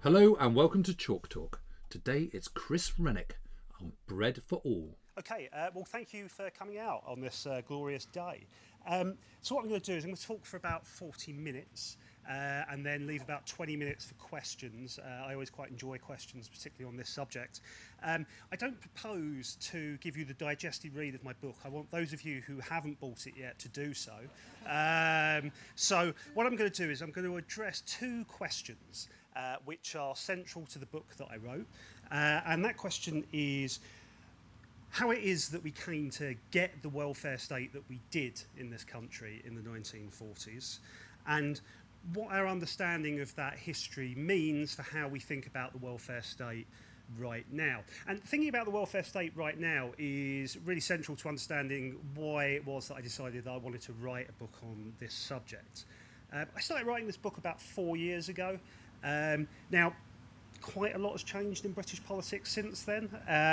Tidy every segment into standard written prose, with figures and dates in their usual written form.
Hello and welcome to Chalk Talk. Today it's Chris Rennick on Bread for All. Okay, well, thank you for coming out on this glorious day. So what I'm going to do is I'm going to talk for about 40 minutes and then leave about 20 minutes for questions. I always quite enjoy questions, particularly on this subject. I don't propose to give you the digested read of my book. I want those of you who haven't bought it yet to do so. So what I'm going to do is I'm going to address two questions which are central to the book that I wrote. And that question is how it is that we came to get the welfare state that we did in this country in the 1940s, and what our understanding of that history means for how we think about the welfare state right now. And thinking about the welfare state right now is really central to understanding why it was that I decided that I wanted to write a book on this subject. I started writing this book about 4 years ago. Now, quite a lot has changed in British politics since then,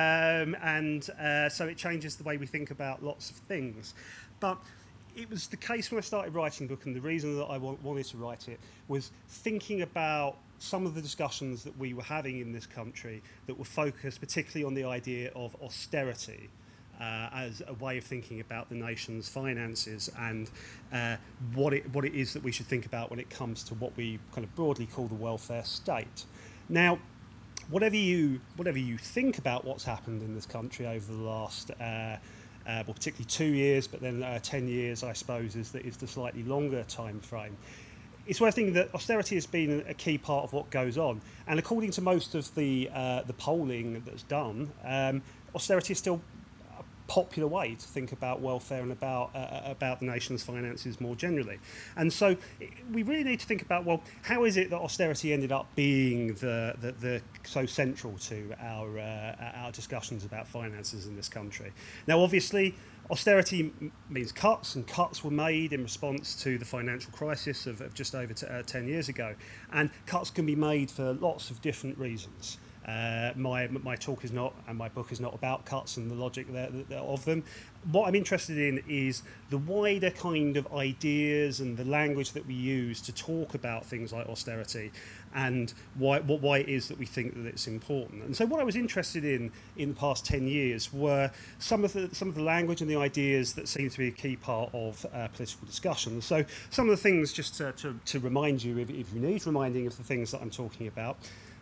so it changes the way we think about lots of things. But it was the case when I started writing the book, and the reason that I wanted to write it was thinking about some of the discussions that we were having in this country that were focused particularly on the idea of austerity as a way of thinking about the nation's finances and what it is that we should think about when it comes to what we kind of broadly call the welfare state. Now, whatever you think about what's happened in this country over the last, well, particularly 2 years, but then 10 years, I suppose, is the slightly longer time frame. It's worth thinking that austerity has been a key part of what goes on, and according to most of the polling that's done, austerity is still popular way to think about welfare and about the nation's finances more generally. And so we really need to think about, well, how is it that austerity ended up being the so central to our discussions about finances in this country? Now, obviously, austerity means cuts, and cuts were made in response to the financial crisis of just over 10 years ago. And cuts can be made for lots of different reasons. My talk is not, and my book is not about cuts and the logic of them. What I'm interested in is the wider kind of ideas and the language that we use to talk about things like austerity, and why it is that we think that it's important. And so, what I was interested in the past 10 years were some of the language and the ideas that seem to be a key part of political discussion. So, some of the things, just to remind you, if you need reminding of the things that I'm talking about.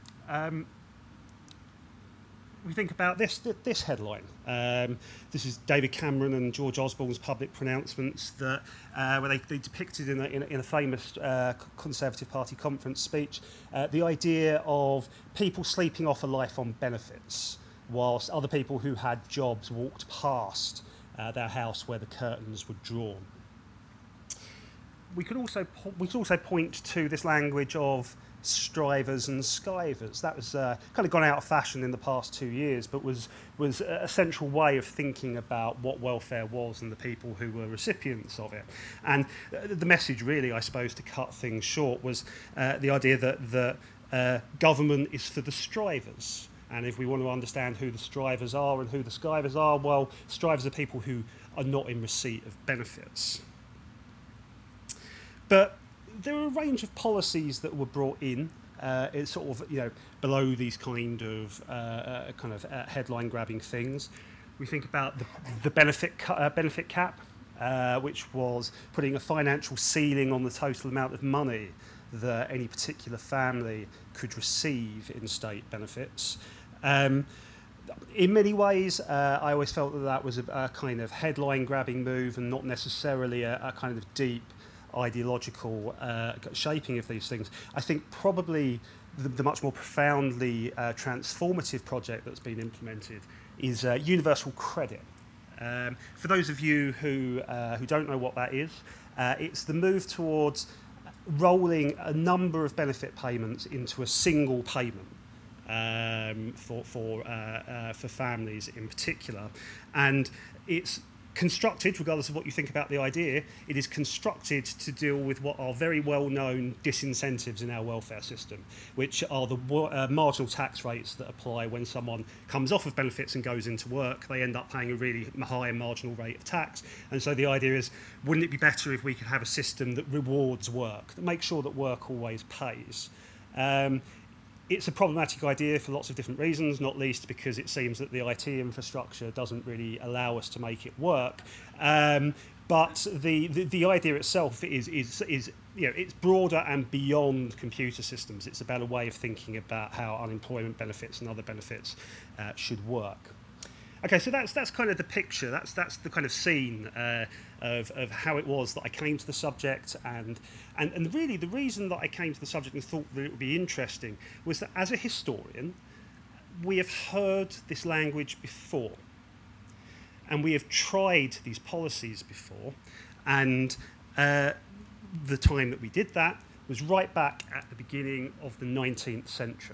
We think about this headline. This is David Cameron and George Osborne's public pronouncements that where they depicted in a famous Conservative Party conference speech the idea of people sleeping off a life on benefits, whilst other people who had jobs walked past their house where the curtains were drawn. We could also point to this language of strivers and skivers. That was kind of gone out of fashion in the past 2 years, but was a central way of thinking about what welfare was and the people who were recipients of it. And the message, really, I suppose, to cut things short, was the idea that government is for the strivers. And if we want to understand who the strivers are and who the skivers are, well, strivers are people who are not in receipt of benefits. But there are a range of policies that were brought in, it's sort of, below these kind of headline-grabbing things. We think about the benefit cap, which was putting a financial ceiling on the total amount of money that any particular family could receive in state benefits. In many ways, I always felt that was a kind of headline-grabbing move and not necessarily a kind of deep ideological shaping of these things. I think probably the much more profoundly transformative project that's been implemented is universal credit. For those of you who don't know what that is, it's the move towards rolling a number of benefit payments into a single payment for families in particular, and it's constructed, regardless of what you think about the idea, it is constructed to deal with what are very well-known disincentives in our welfare system, which are the marginal tax rates that apply when someone comes off of benefits and goes into work. They end up paying a really high marginal rate of tax. And so the idea is, wouldn't it be better if we could have a system that rewards work, that makes sure that work always pays? It's a problematic idea for lots of different reasons, not least because it seems that the IT infrastructure doesn't really allow us to make it work. But the idea itself is it's broader and beyond computer systems. It's about a way of thinking about how unemployment benefits and other benefits should work. Okay, so that's kind of the picture. That's the kind of scene of how it was that I came to the subject, and really the reason that I came to the subject and thought that it would be interesting was that as a historian, we have heard this language before, and we have tried these policies before, and the time that we did that was right back at the beginning of the 19th century.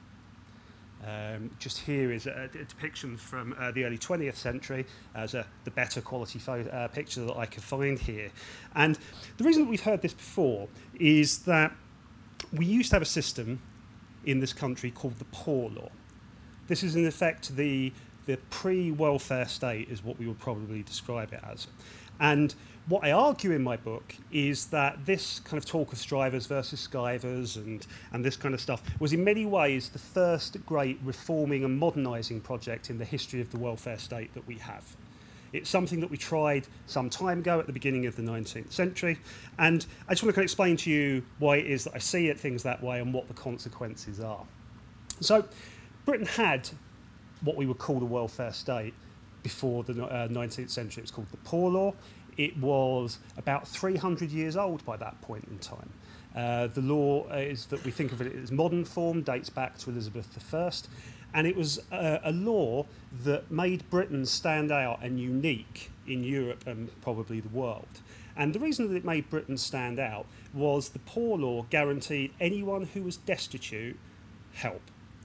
Just here is a depiction from the early 20th century as the better quality picture that I could find here. And the reason that we've heard this before is that we used to have a system in this country called the Poor Law. This is in effect the pre-welfare state is what we would probably describe it as. And what I argue in my book is that this kind of talk of strivers versus skivers and this kind of stuff was in many ways the first great reforming and modernising project in the history of the welfare state that we have. It's something that we tried some time ago at the beginning of the 19th century, and I just want to kind of explain to you why it is that I see things that way and what the consequences are. So Britain had what we would call the welfare state before the 19th century. It was called the Poor Law. It was about 300 years old by that point in time. The law is that we think of it as modern form, dates back to Elizabeth I, and it was a law that made Britain stand out and unique in Europe and probably the world. And the reason that it made Britain stand out was the Poor Law guaranteed anyone who was destitute help.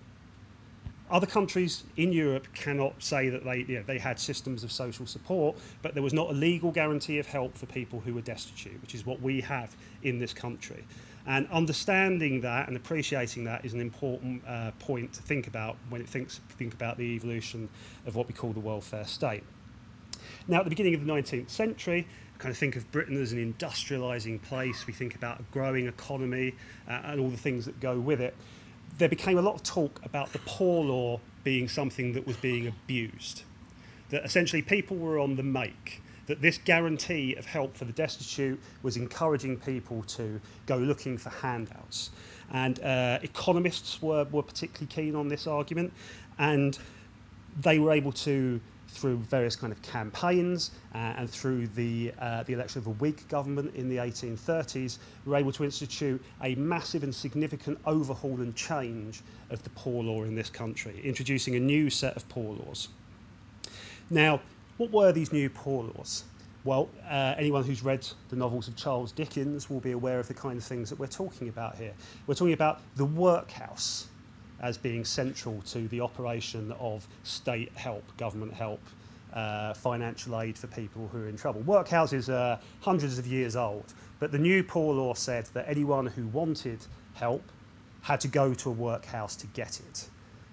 Other countries in Europe cannot say that they had systems of social support, but there was not a legal guarantee of help for people who were destitute, which is what we have in this country. And understanding that and appreciating that is an important point to think about when it think about the evolution of what we call the welfare state. Now, at the beginning of the 19th century, kind of think of Britain as an industrialising place. We think about a growing economy and all the things that go with it. There became a lot of talk about the Poor Law being something that was being abused, that essentially people were on the make, that this guarantee of help for the destitute was encouraging people to go looking for handouts. And economists were particularly keen on this argument, and they were able to, through various kind of campaigns and through the election of a Whig government in the 1830s, were able to institute a massive and significant overhaul and change of the poor law in this country, introducing a new set of poor laws. Now, what were these new poor laws? Well, anyone who's read the novels of Charles Dickens will be aware of the kind of things that we're talking about here. We're talking about the workhouse as being central to the operation of state help, government help, financial aid for people who are in trouble. Workhouses are hundreds of years old, but the new poor law said that anyone who wanted help had to go to a workhouse to get it.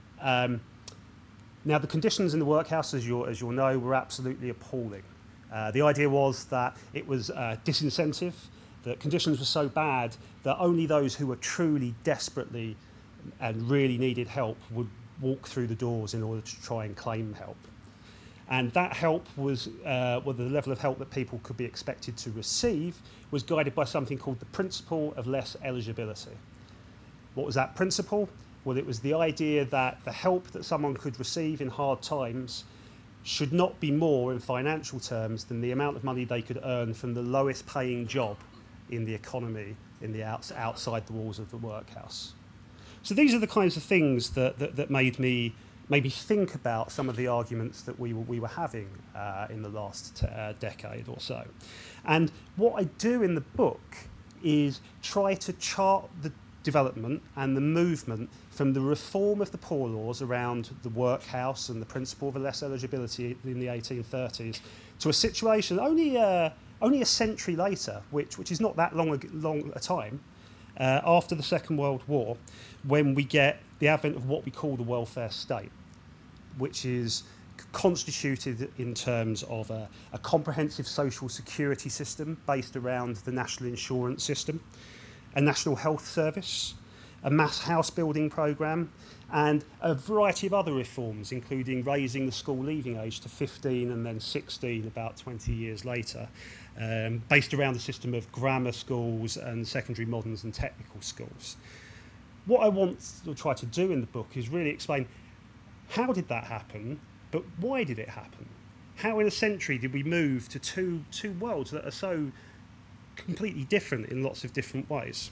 Now, the conditions in the workhouse, as you'll know, were absolutely appalling. The idea was that it was disincentive, that conditions were so bad that only those who were truly desperately and really needed help would walk through the doors in order to try and claim help. And that help was, the level of help that people could be expected to receive was guided by something called the principle of less eligibility. What was that principle? Well, it was the idea that the help that someone could receive in hard times should not be more in financial terms than the amount of money they could earn from the lowest paying job in the economy in the outside the walls of the workhouse. So these are the kinds of things that made me think about some of the arguments that we were having in the last decade or so. And what I do in the book is try to chart the development and the movement from the reform of the poor laws around the workhouse and the principle of less eligibility in the 1830s to a situation only a century later, which is not that long a time, after the Second World War, when we get the advent of what we call the welfare state, which is constituted in terms of a comprehensive social security system based around the national insurance system, a national health service, a mass house building programme, and a variety of other reforms, including raising the school leaving age to 15 and then 16 about 20 years later, based around the system of grammar schools and secondary moderns and technical schools. What I want to try to do in the book is really explain how did that happen, but why did it happen? How in a century did we move to two worlds that are so completely different in lots of different ways?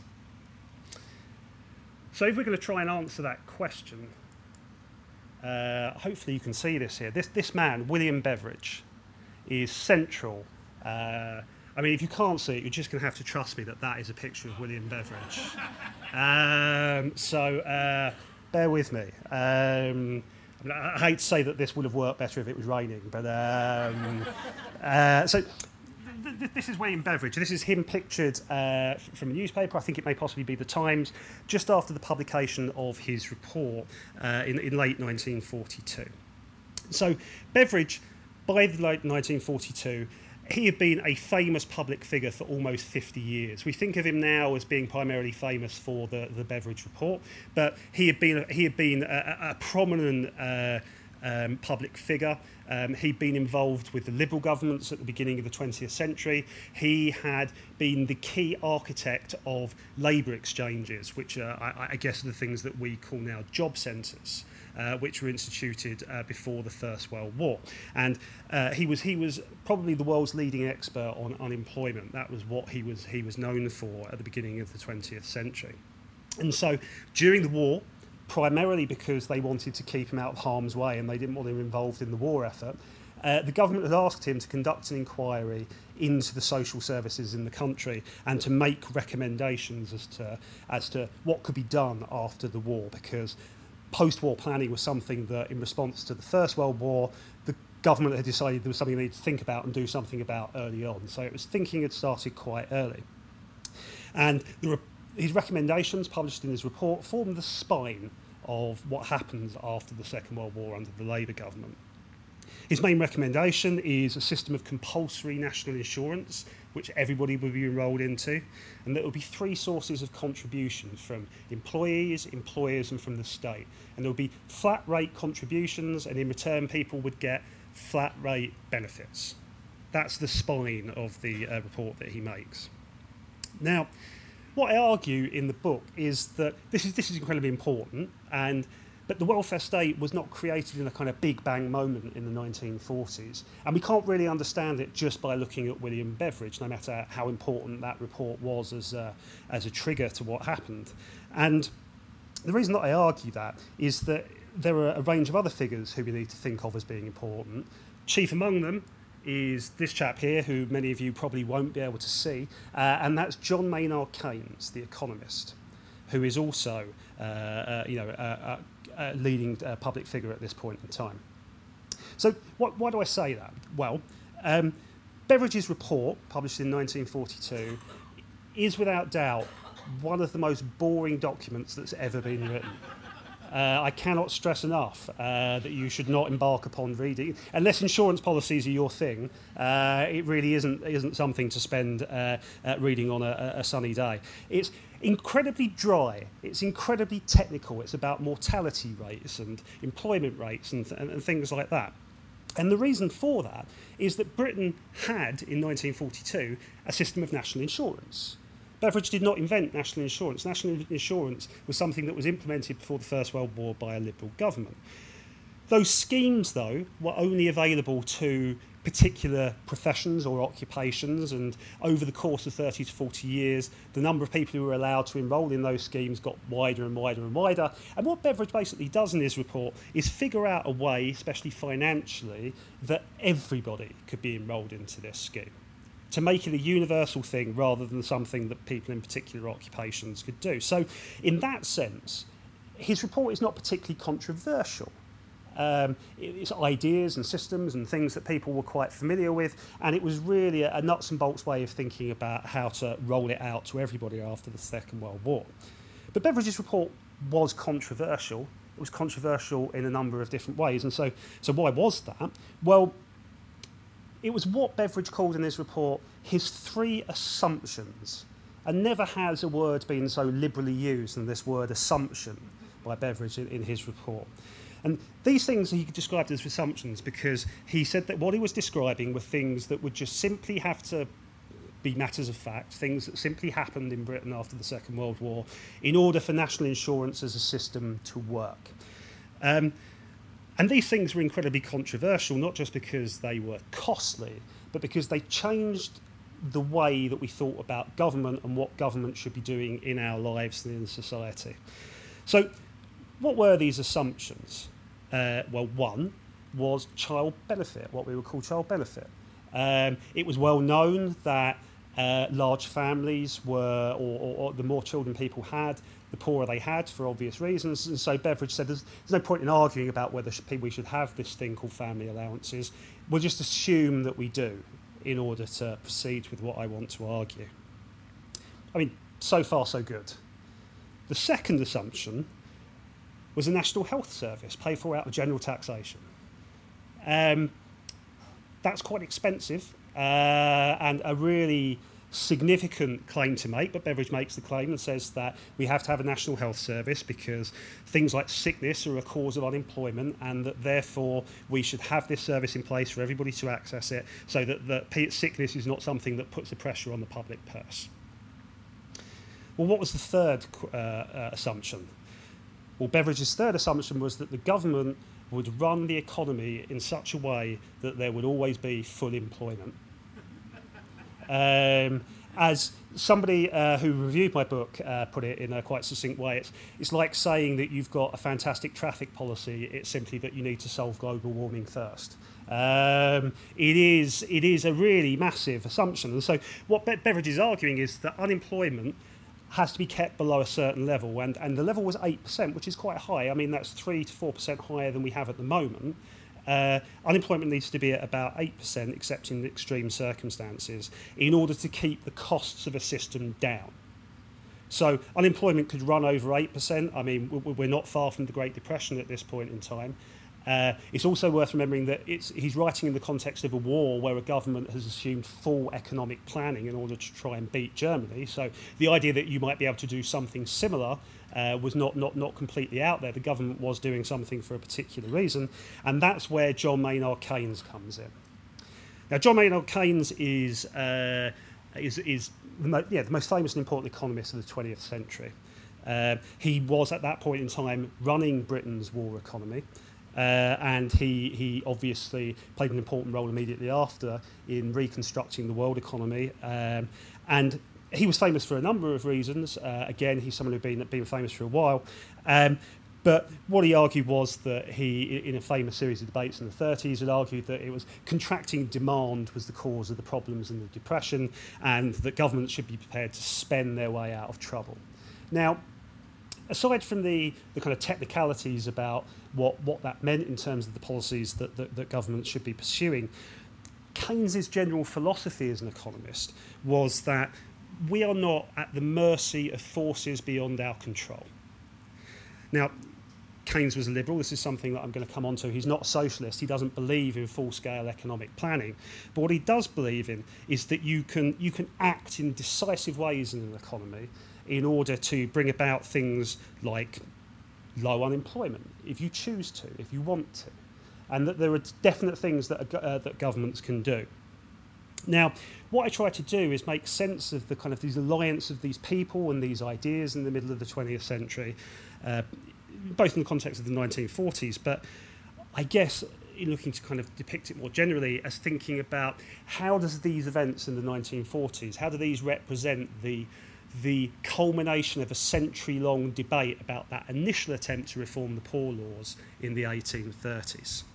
So if we're going to try and answer that question, hopefully you can see this here. This man, William Beveridge, is central. I mean, if you can't see it, you're just going to have to trust me that that is a picture of William Beveridge. So bear with me. I hate to say that this would have worked better if it was raining, but this is William Beveridge. This is him pictured from a newspaper. I think it may possibly be the Times, just after the publication of his report in late 1942. So Beveridge, by the late 1942, he had been a famous public figure for almost 50 years. We think of him now as being primarily famous for the Beveridge Report, but he had been a prominent public figure. He'd been involved with the Liberal governments at the beginning of the 20th century. He had been the key architect of labour exchanges, which I guess are the things that we call now job centres, which were instituted before the First World War. And he was probably the world's leading expert on unemployment. That was what he was known for at the beginning of the 20th century. And so during the war, primarily because they wanted to keep him out of harm's way and they didn't want him involved in the war effort, the government had asked him to conduct an inquiry into the social services in the country and to make recommendations as to what could be done after the war, because post-war planning was something that, in response to the First World War, the government had decided there was something they needed to think about and do something about early on. So it was thinking had started quite early. And his recommendations, published in his report, formed the spine of what happens after the Second World War under the Labour government. His main recommendation is a system of compulsory national insurance, which everybody would be enrolled into, and there would be three sources of contribution from employees, employers, and from the state. And there would be flat rate contributions, and in return people would get flat rate benefits. That's the spine of the report that he makes. Now, what I argue in the book is that this is incredibly important, but the welfare state was not created in a kind of big bang moment in the 1940s, and we can't really understand it just by looking at William Beveridge, no matter how important that report was as a trigger to what happened. And the reason that I argue that is that there are a range of other figures who we need to think of as being important. Chief among them is this chap here, who many of you probably won't be able to see, and that's John Maynard Keynes, the economist, who is also a leading public figure at this point in time. So why do I say that? Well, Beveridge's report, published in 1942, is without doubt one of the most boring documents that's ever been written. I cannot stress enough that you should not embark upon reading, unless insurance policies are your thing. It really isn't something to spend reading on a sunny day. It's incredibly dry. It's incredibly technical. It's about mortality rates and employment rates and things like that. And the reason for that is that Britain had, in 1942, a system of national insurance. Beveridge did not invent national insurance. National insurance was something that was implemented before the First World War by a Liberal government. Those schemes, though, were only available to particular professions or occupations, and over the course of 30 to 40 years, the number of people who were allowed to enrol in those schemes got wider and wider and wider. And what Beveridge basically does in his report is figure out a way, especially financially, that everybody could be enrolled into this scheme, to make it a universal thing rather than something that people in particular occupations could do. So in that sense, his report is not particularly controversial. It's ideas and systems and things that people were quite familiar with, and it was really a nuts and bolts way of thinking about how to roll it out to everybody after the Second World War. But Beveridge's report was controversial. It was controversial in a number of different ways, and so why was that? Well, it was what Beveridge called in his report his three assumptions And never has a word been so liberally used than this word assumption by Beveridge in his report. And these things he described as assumptions because he said that what he was describing were things that would just simply have to be matters of fact, things that simply happened in Britain after the Second World War in order for national insurance as a system to work. And these things were incredibly controversial, not just because they were costly, but because they changed the way that we thought about government and what government should be doing in our lives and in society. So what were these assumptions? Well, one was child benefit, what we would call child benefit. It was well known that large families were, or the more children people had, the poorer they had for obvious reasons. And so Beveridge said there's no point in arguing about whether we should have this thing called family allowances. We'll just assume that we do in order to proceed with what I want to argue. I mean, so far so good. The second assumption was a national health service paid for out of general taxation. That's quite expensive and a really significant claim to make, but Beveridge makes the claim and says that we have to have a national health service because things like sickness are a cause of unemployment, and that therefore we should have this service in place for everybody to access it so that sickness is not something that puts the pressure on the public purse. Well, what was the third assumption? Well, Beveridge's third assumption was that the government would run the economy in such a way that there would always be full employment. As somebody who reviewed my book put it in a quite succinct way, it's like saying that you've got a fantastic traffic policy, it's simply that you need to solve global warming first. It is a really massive assumption. And so what Beveridge is arguing is that unemployment has to be kept below a certain level, and the level was 8%, which is quite high. I mean, that's 3 to 4% higher than we have at the moment. Unemployment needs to be at about 8%, except in extreme circumstances, in order to keep the costs of a system down. So unemployment could run over 8%. I mean, we're not far from the Great Depression at this point in time. It's also worth remembering that he's writing in the context of a war where a government has assumed full economic planning in order to try and beat Germany. So the idea that you might be able to do something similar was not completely out there. The government was doing something for a particular reason, and that's where John Maynard Keynes comes in. Now, John Maynard Keynes is the most famous and important economist of the 20th century. He was at that point in time running Britain's war economy. And he obviously played an important role immediately after in reconstructing the world economy. And he was famous for a number of reasons. Again, he's someone who'd been famous for a while. But what he argued was that he, in a famous series of debates in the 30s, had argued that it was contracting demand was the cause of the problems in the Depression, and that governments should be prepared to spend their way out of trouble. Now, aside from the kind of technicalities about what that meant in terms of the policies that governments should be pursuing, Keynes's general philosophy as an economist was that we are not at the mercy of forces beyond our control. Now, Keynes was a liberal. This is something that I'm going to come on to. He's not a socialist. He doesn't believe in full-scale economic planning. But what he does believe in is that you can act in decisive ways in an economy in order to bring about things like low unemployment, if you choose to, if you want to, and that there are definite things that governments can do. Now, what I try to do is make sense of the kind of these alliance of these people and these ideas in the middle of the 20th century, both in the context of the 1940s, but I guess in looking to kind of depict it more generally as thinking about how does these events in the 1940s, how do these represent the culmination of a century-long debate about that initial attempt to reform the Poor Laws in the 1830s.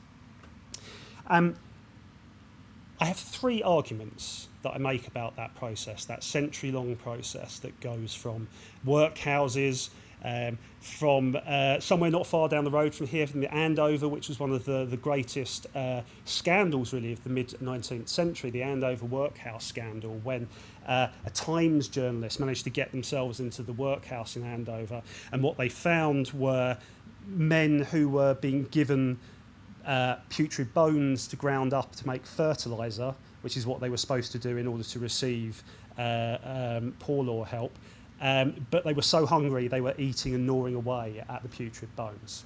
I have three arguments that I make about that process, that century-long process that goes from workhouses, from somewhere not far down the road from here, from the Andover, which was one of the greatest scandals, really, of the mid-19th century, the Andover workhouse scandal, when a Times journalist managed to get themselves into the workhouse in Andover, and what they found were men who were being given putrid bones to ground up to make fertiliser, which is what they were supposed to do in order to receive poor law help, but they were so hungry they were eating and gnawing away at the putrid bones.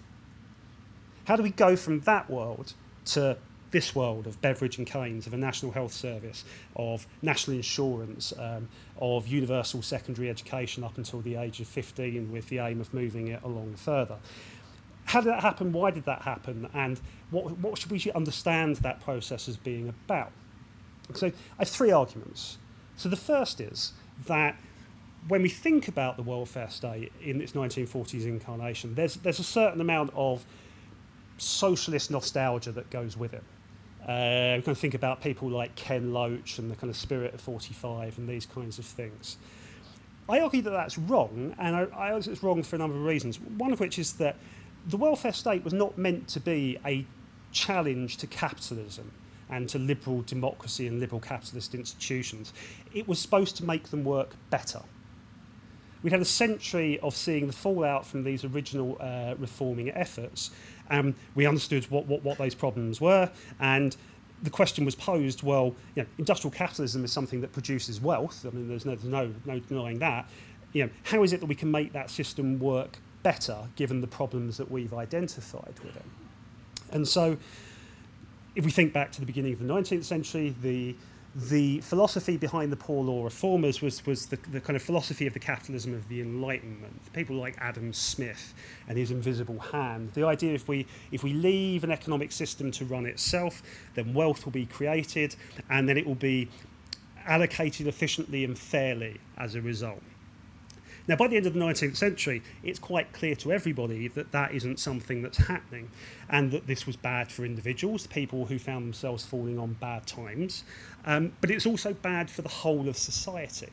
How do we go from that world to this world of Beveridge and Keynes, of a national health service, of national insurance, of universal secondary education up until the age of 15 with the aim of moving it along further? How did that happen? Why did that happen? And what should we understand that process as being about? So I have three arguments. So the first is that when we think about the welfare state in its 1940s incarnation, there's a certain amount of socialist nostalgia that goes with it. We can think about people like Ken Loach and the kind of spirit of 45 and these kinds of things. I argue that that's wrong, and I argue it's wrong for a number of reasons, one of which is that the welfare state was not meant to be a challenge to capitalism and to liberal democracy and liberal capitalist institutions. It was supposed to make them work better. We'd had a century of seeing the fallout from these original reforming efforts. We understood what those problems were, and the question was posed, well, industrial capitalism is something that produces wealth. I mean, there's no denying that. How is it that we can make that system work better given the problems that we've identified with it? And so if we think back to the beginning of the 19th century, the philosophy behind the poor law reformers was the kind of philosophy of the capitalism of the Enlightenment. People like Adam Smith and his invisible hand. The idea if we leave an economic system to run itself, then wealth will be created and then it will be allocated efficiently and fairly as a result. Now, by the end of the 19th century, it's quite clear to everybody that that isn't something that's happening, and that this was bad for individuals, people who found themselves falling on bad times, but it's also bad for the whole of society,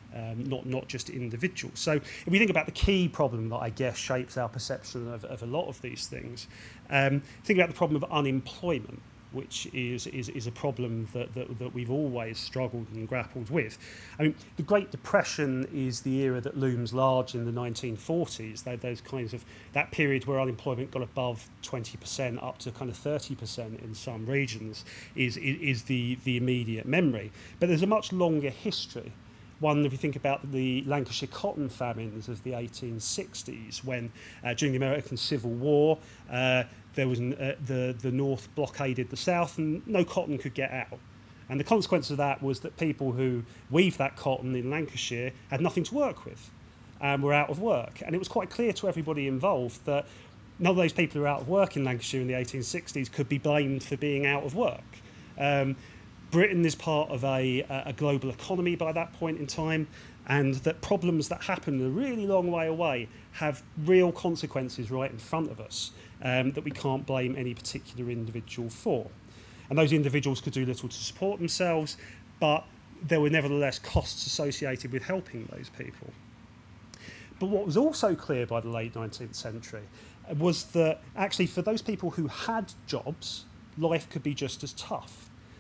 not just individuals. So if we think about the key problem that I guess shapes our perception of a lot of these things, think about the problem of unemployment, which is a problem that we've always struggled and grappled with. I mean, the Great Depression is the era that looms large in the 1940s. Those kinds of that period where unemployment got above 20%, up to kind of 30% in some regions, is the immediate memory. But there's a much longer history. One, if you think about the Lancashire cotton famines of the 1860s, when during the American Civil War, there was the North blockaded the South and no cotton could get out. And the consequence of that was that people who weaved that cotton in Lancashire had nothing to work with and were out of work. And it was quite clear to everybody involved that none of those people who were out of work in Lancashire in the 1860s could be blamed for being out of work. Britain is part of a global economy by that point in time, and that problems that happen a really long way away have real consequences right in front of us that we can't blame any particular individual for. And those individuals could do little to support themselves, but there were nevertheless costs associated with helping those people. But what was also clear by the late 19th century was that actually for those people who had jobs, life could be just as tough.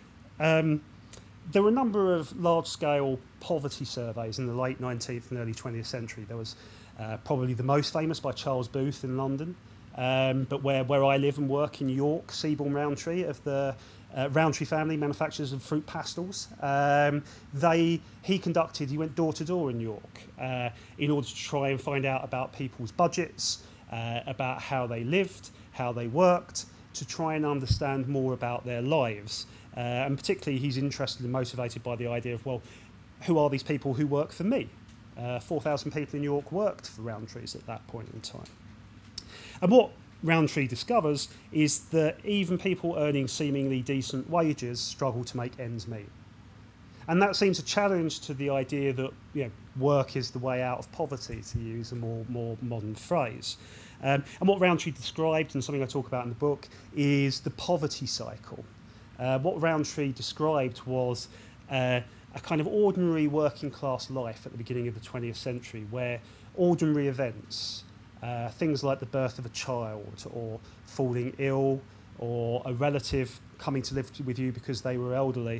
There were a number of large-scale poverty surveys in the late 19th and early 20th century. There was probably the most famous by Charles Booth in London, but where I live and work in York, Seaborne Rowntree of the Rowntree family, manufacturers of fruit pastels. He went door to door in York in order to try and find out about people's budgets, about how they lived, how they worked, to try and understand more about their lives. And particularly he's interested and motivated by the idea of, well, who are these people who work for me? 4,000 people in York worked for Rowntrees at that point in time. And what Rowntree discovers is that even people earning seemingly decent wages struggle to make ends meet. And that seems a challenge to the idea that work is the way out of poverty, to use a more modern phrase. And what Rowntree described, and something I talk about in the book, is the poverty cycle. What Rowntree described was a kind of ordinary working class life at the beginning of the 20th century, where ordinary events, things like the birth of a child or falling ill or a relative coming to live with you because they were elderly,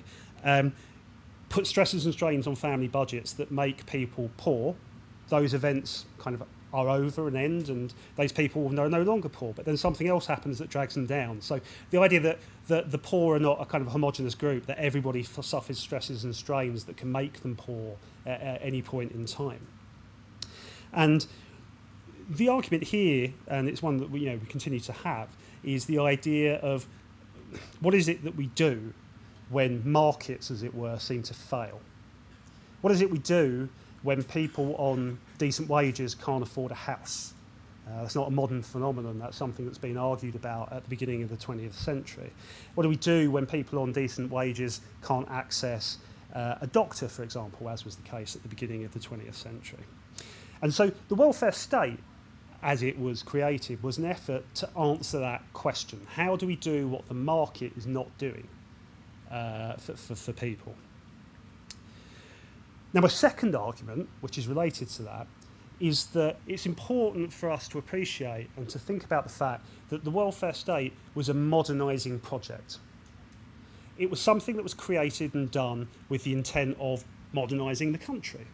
put stresses and strains on family budgets that make people poor. Those events kind of are over and end, and those people are no longer poor. But then something else happens that drags them down. So the idea that the poor are not a kind of homogenous group, that everybody suffers stresses and strains that can make them poor at any point in time. And the argument here, and it's one that we continue to have, is the idea of what is it that we do when markets, as it were, seem to fail? What is it we do when people on decent wages can't afford a house? That's not a modern phenomenon. That's something that's been argued about at the beginning of the 20th century. What do we do when people on decent wages can't access a doctor, for example, as was the case at the beginning of the 20th century? And so the welfare state, as it was created, was an effort to answer that question. How do we do what the market is not doing for people? Now, my second argument, which is related to that, is that it's important for us to appreciate and to think about the fact that the welfare state was a modernising project. It was something that was created and done with the intent of modernising the country.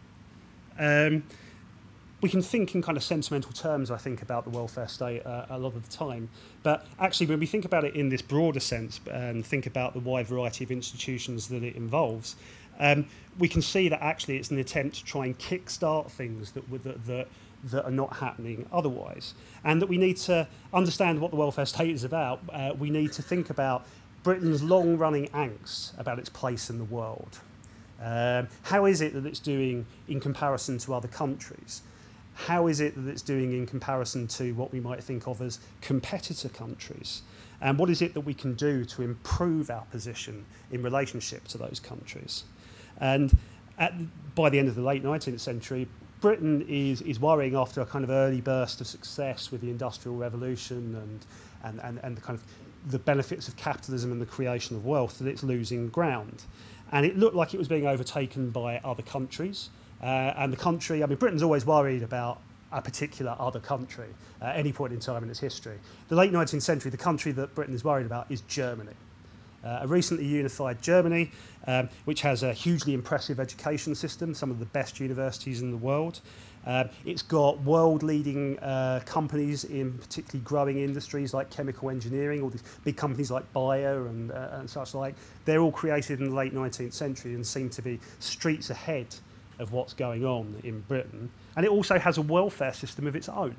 We can think in kind of sentimental terms, I think, about the welfare state a lot of the time. But actually, when we think about it in this broader sense and think about the wide variety of institutions that it involves, we can see that actually it's an attempt to try and kickstart things that are not happening otherwise. And that we need to understand what the welfare state is about. We need to think about Britain's long-running angst about its place in the world. How is it that it's doing in comparison to other countries? How is it that it's doing in comparison to what we might think of as competitor countries? And what is it that we can do to improve our position in relationship to those countries? And by the end of the late 19th century, Britain is worrying, after a kind of early burst of success with the Industrial Revolution and the kind of the benefits of capitalism and the creation of wealth, that it's losing ground. And it looked like it was being overtaken by other countries. And the country, Britain's always worried about a particular other country at any point in time in its history. The late 19th century, the country that Britain is worried about is Germany. A recently unified Germany, which has a hugely impressive education system, some of the best universities in the world. It's got world-leading companies in particularly growing industries like chemical engineering, all these big companies like Bayer and such like. They're all created in the late 19th century and seem to be streets ahead of what's going on in Britain. And it also has a welfare system of its own,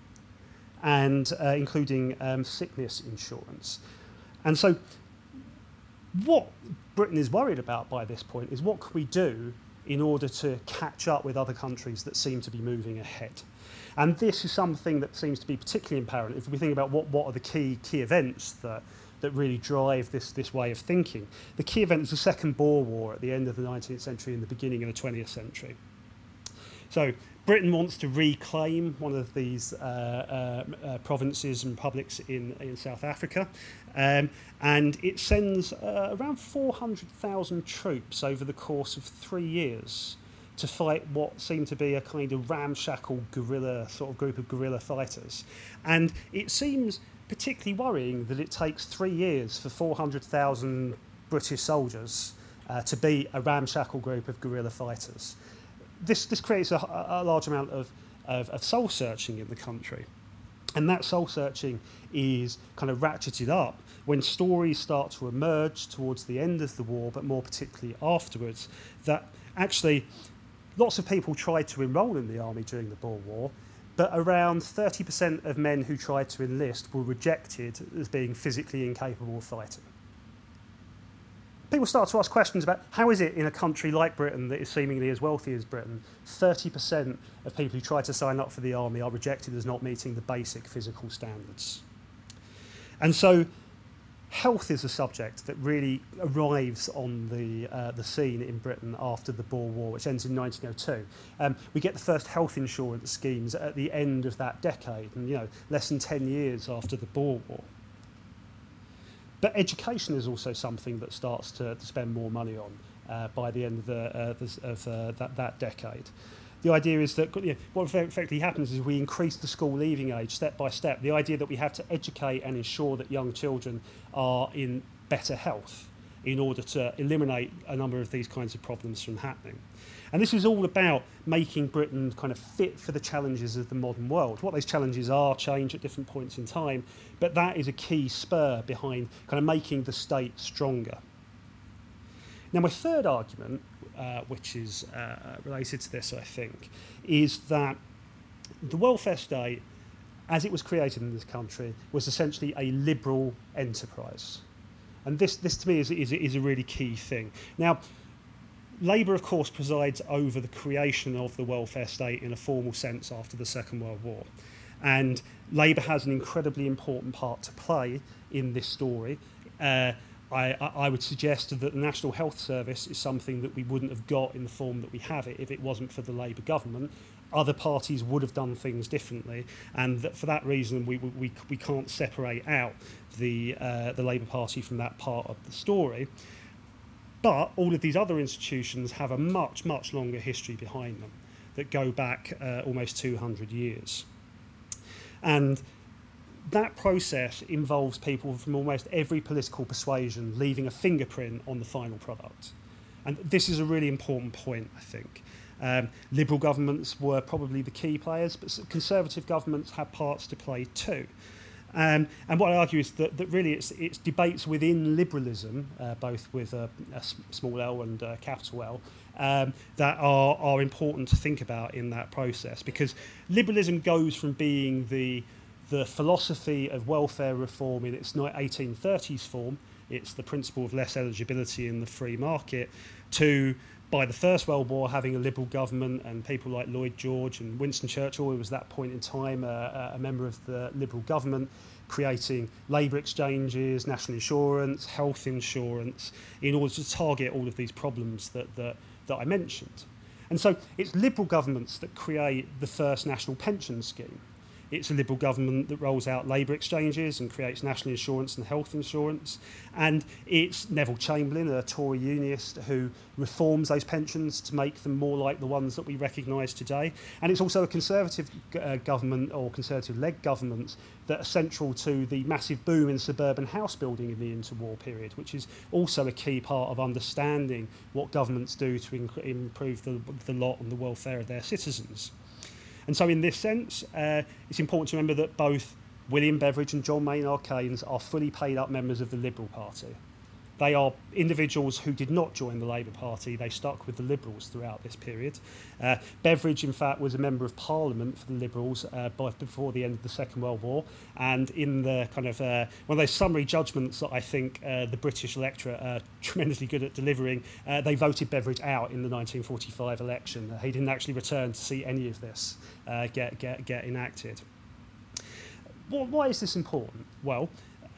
and including sickness insurance. And so what Britain is worried about by this point is what can we do in order to catch up with other countries that seem to be moving ahead. And this is something that seems to be particularly apparent if we think about what are the key events that really drive this way of thinking. The key event is the Second Boer War at the end of the 19th century and the beginning of the 20th century. So Britain wants to reclaim one of these provinces and republics in South Africa, and it sends around 400,000 troops over the course of 3 years to fight what seemed to be a kind of ramshackle guerrilla sort of group of guerrilla fighters. And it seems particularly worrying that it takes 3 years for 400,000 British soldiers to beat a ramshackle group of guerrilla fighters. This creates a large amount of soul searching in the country. And that soul searching is kind of ratcheted up when stories start to emerge towards the end of the war, but more particularly afterwards, that actually lots of people tried to enrol in the army during the Boer War, but around 30% of men who tried to enlist were rejected as being physically incapable of fighting. People start to ask questions about how is it in a country like Britain that is seemingly as wealthy as Britain, 30% of people who try to sign up for the army are rejected as not meeting the basic physical standards. And so health is a subject that really arrives on the scene in Britain after the Boer War, which ends in 1902. We get the first health insurance schemes at the end of that decade, and less than 10 years after the Boer War. But education is also something that starts to spend more money on by the end of that decade. The idea is that what effectively happens is we increase the school leaving age step by step. The idea that we have to educate and ensure that young children are in better health in order to eliminate a number of these kinds of problems from happening. And this is all about making Britain kind of fit for the challenges of the modern world. What those challenges are change at different points in time, but that is a key spur behind kind of making the state stronger. Now, my third argument, which is related to this, I think, is that the welfare state, as it was created in this country, was essentially a liberal enterprise. And this to me is a really key thing. Now, Labour, of course, presides over the creation of the welfare state in a formal sense after the Second World War. And Labour has an incredibly important part to play in this story. I would suggest that the National Health Service is something that we wouldn't have got in the form that we have it if it wasn't for the Labour government. Other parties would have done things differently, and that for that reason we can't separate out the Labour Party from that part of the story. But all of these other institutions have a much, much longer history behind them that go back almost 200 years. And that process involves people from almost every political persuasion leaving a fingerprint on the final product. And this is a really important point, I think. Liberal governments were probably the key players, but Conservative governments had parts to play too. And what I argue is that really it's debates within liberalism, both with a small L and a capital L, that are important to think about in that process. Because liberalism goes from being the philosophy of welfare reform in its 1830s form, it's the principle of less eligibility in the free market, to, by the First World War, having a liberal government and people like Lloyd George and Winston Churchill, who was at that point in time a member of the liberal government, creating labour exchanges, national insurance, health insurance, in order to target all of these problems that I mentioned. And so it's liberal governments that create the first national pension scheme. It's a liberal government that rolls out labour exchanges and creates national insurance and health insurance. And it's Neville Chamberlain, a Tory unionist, who reforms those pensions to make them more like the ones that we recognise today. And it's also a Conservative government or Conservative-led government that are central to the massive boom in suburban house building in the interwar period, which is also a key part of understanding what governments do to improve the lot and the welfare of their citizens. And so in this sense, it's important to remember that both William Beveridge and John Maynard Keynes are fully paid up members of the Liberal Party. They are individuals who did not join the Labour Party. They stuck with the Liberals throughout this period. Beveridge, in fact, was a member of Parliament for the Liberals before the end of the Second World War. And in the kind of one of those summary judgments that I think the British electorate are tremendously good at delivering, they voted Beveridge out in the 1945 election. He didn't actually return to see any of this get enacted. Why is this important? Well,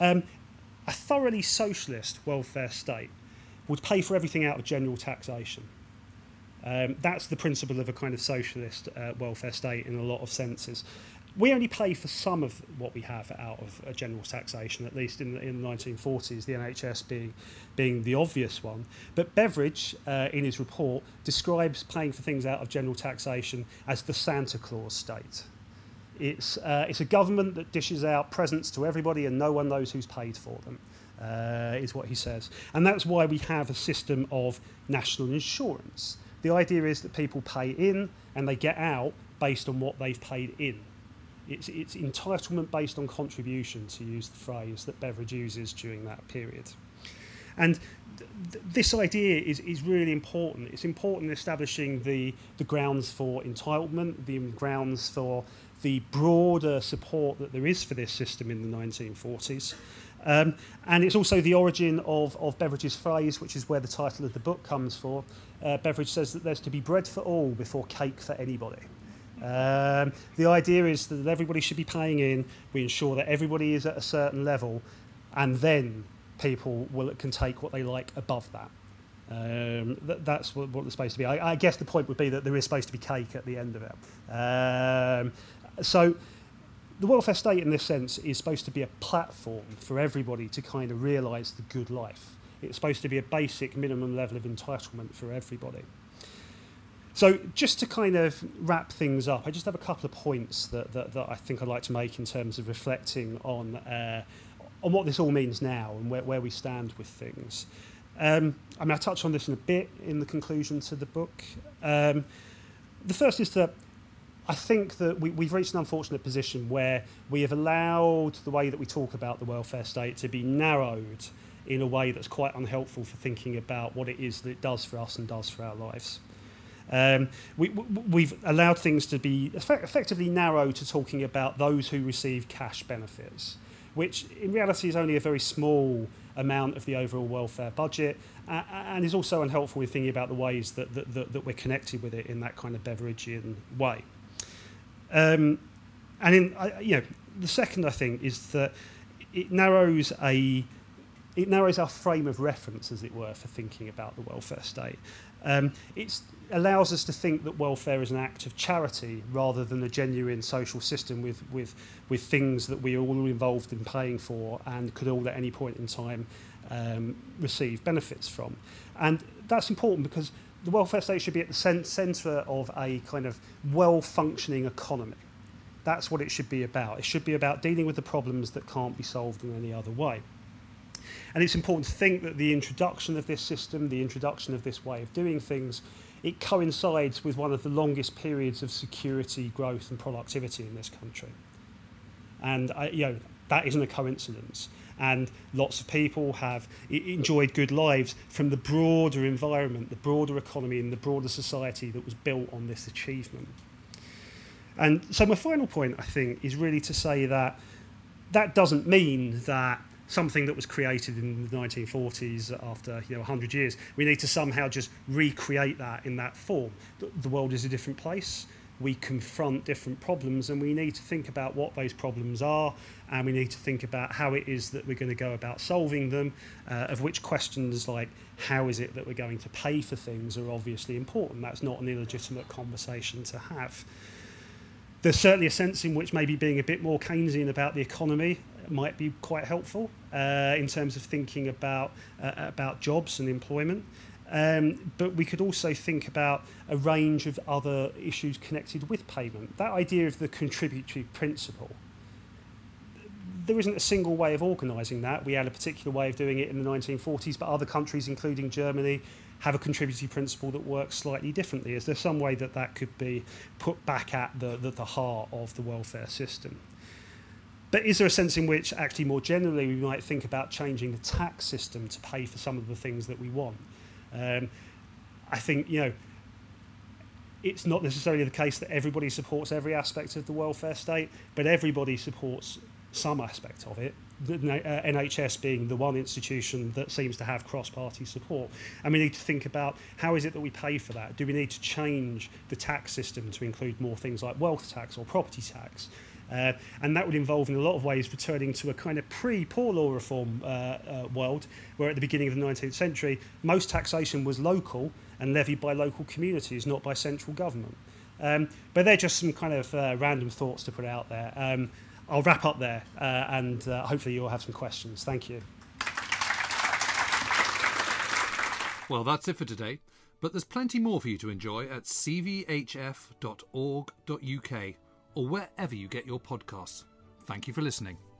a thoroughly socialist welfare state would pay for everything out of general taxation. That's the principle of a kind of socialist welfare state in a lot of senses. We only pay for some of what we have out of general taxation, at least in the 1940s, the NHS being the obvious one. But Beveridge, in his report, describes paying for things out of general taxation as the Santa Claus state. It's a government that dishes out presents to everybody and no one knows who's paid for them, is what he says. And that's why we have a system of national insurance. The idea is that people pay in and they get out based on what they've paid in. It's entitlement based on contribution, to use the phrase that Beveridge uses during that period. And this idea is really important. It's important in establishing the grounds for entitlement, the grounds for the broader support that there is for this system in the 1940s. And it's also the origin of Beveridge's phrase, which is where the title of the book comes from. Beveridge says that there's to be bread for all before cake for anybody. The idea is that everybody should be paying in, we ensure that everybody is at a certain level, and then people can take what they like above that. That's what it's supposed to be. I guess the point would be that there is supposed to be cake at the end of it. So the welfare state in this sense is supposed to be a platform for everybody to kind of realise the good life. It's supposed to be a basic minimum level of entitlement for everybody. So just to kind of wrap things up, I just have a couple of points that I think I'd like to make in terms of reflecting on what this all means now and where we stand with things. I touch on this in a bit in the conclusion to the book. The first is that I think that we've reached an unfortunate position where we have allowed the way that we talk about the welfare state to be narrowed in a way that's quite unhelpful for thinking about what it is that it does for us and does for our lives. We've allowed things to be effectively narrow to talking about those who receive cash benefits, which in reality is only a very small amount of the overall welfare budget, and is also unhelpful in thinking about the ways that we're connected with it in that kind of Beveridgean way. The second, I think, is that it narrows our frame of reference, as it were, for thinking about the welfare state. It allows us to think that welfare is an act of charity rather than a genuine social system with things that we are all involved in paying for and could all at any point in time receive benefits from. And that's important because the welfare state should be at the centre of a kind of well-functioning economy. That's what it should be about. It should be about dealing with the problems that can't be solved in any other way. And it's important to think that the introduction of this system, the introduction of this way of doing things, it coincides with one of the longest periods of security, growth and productivity in this country. And that isn't a coincidence. And lots of people have enjoyed good lives from the broader environment, the broader economy and the broader society that was built on this achievement. And so my final point, I think, is really to say that that doesn't mean that something that was created in the 1940s after 100 years, we need to somehow just recreate that in that form. The world is a different place. We confront different problems, and we need to think about what those problems are, and we need to think about how it is that we're going to go about solving them, of which questions like how is it that we're going to pay for things are obviously important. That's not an illegitimate conversation to have. There's certainly a sense in which maybe being a bit more Keynesian about the economy might be quite helpful in terms of thinking about jobs and employment. But we could also think about a range of other issues connected with payment. That idea of the contributory principle. There isn't a single way of organising that. We had a particular way of doing it in the 1940s, but other countries, including Germany, have a contributory principle that works slightly differently. Is there some way that could be put back at the heart of the welfare system? But is there a sense in which, actually more generally, we might think about changing the tax system to pay for some of the things that we want? I think, it's not necessarily the case that everybody supports every aspect of the welfare state, but everybody supports some aspect of it, the NHS being the one institution that seems to have cross-party support. And we need to think about how is it that we pay for that? Do we need to change the tax system to include more things like wealth tax or property tax? And that would involve in a lot of ways returning to a kind of pre-poor law reform world where at the beginning of the 19th century most taxation was local and levied by local communities, not by central government. But they're just some kind of random thoughts to put out there. I'll wrap up there and hopefully you'll have some questions. Thank you. Well, that's it for today, but there's plenty more for you to enjoy at cvhf.org.uk or wherever you get your podcasts. Thank you for listening.